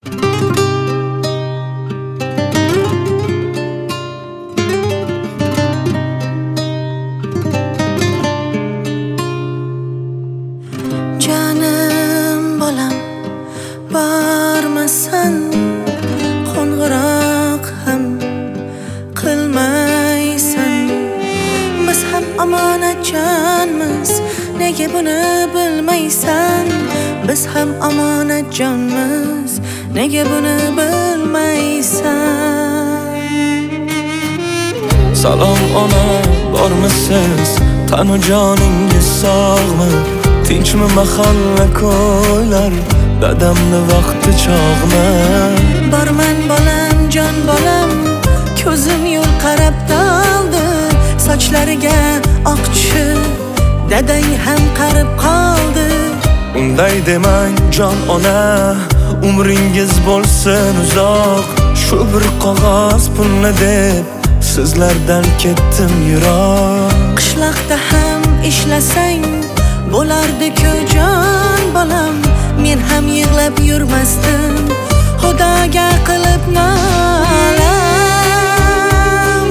Canım bolam bormasan, qo'ng'iroq ham qilmaysan. Biz ham omonatjonmiz, nega buni bilmaysan? Biz ham omonatjonmiz, nega buni bilmaysan? Salom ona, bormisiz? Tanu joningiz sog'mi? Tinchmi mahalla ko'ylar? Dadamni vaqti chog'mi? Borman bolam, jon bolam, ko'zim yo'l qarab daldi. Sochlariga oq tushib, dadang ham qarib qoldi. Unday demang jon ona, umringiz bo'lsin uzoq. Shu bir qog'oz pulni deb sizlardan ketdim yiroq. Qishloqda ham ishlasang bo'lardi-ku jon bolam. Men ham yig'lab yurmasdim, Xudoga qilib nolam.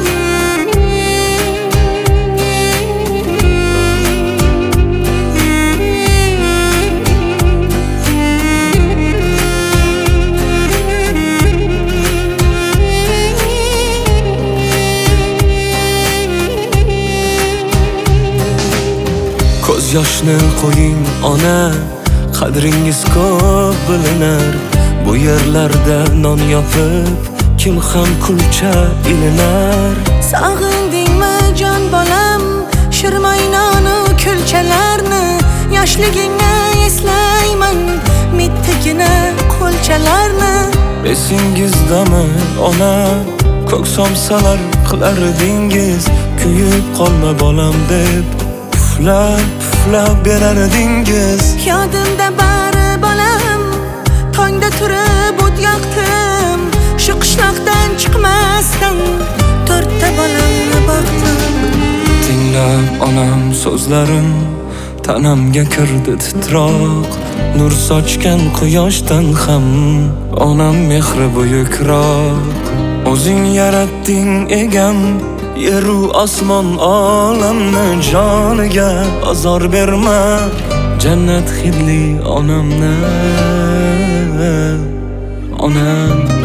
Ko'z yoshni qo'ying ona, qadringiz ko'p bilinar. Bu yerlarda non yopib, kim ham kulcha ilinar. Sog'indingmi jon bolam, shirmoynonu kulchalarni? Yoshligingni eslayman, mittigina qo'lchalarni. Esingizdami ona, ko'k somsalar qilardingiz. Kuyib qolma bolam deb puflab berardingiz. Yodimda bari bolam, tongda turib o't yoqdim. Shu qishloqdan chiqmasdan to'rtta bolamni boqdim. Tinglab onam so'zlarim, tanamga kirdi titroq. Nur sochgan quyoshdan ham onam mehri buyukroq. O'zing yaratding egam, yeru osmon olamni. Joniga azor berma, jannat hidli onamni, onam.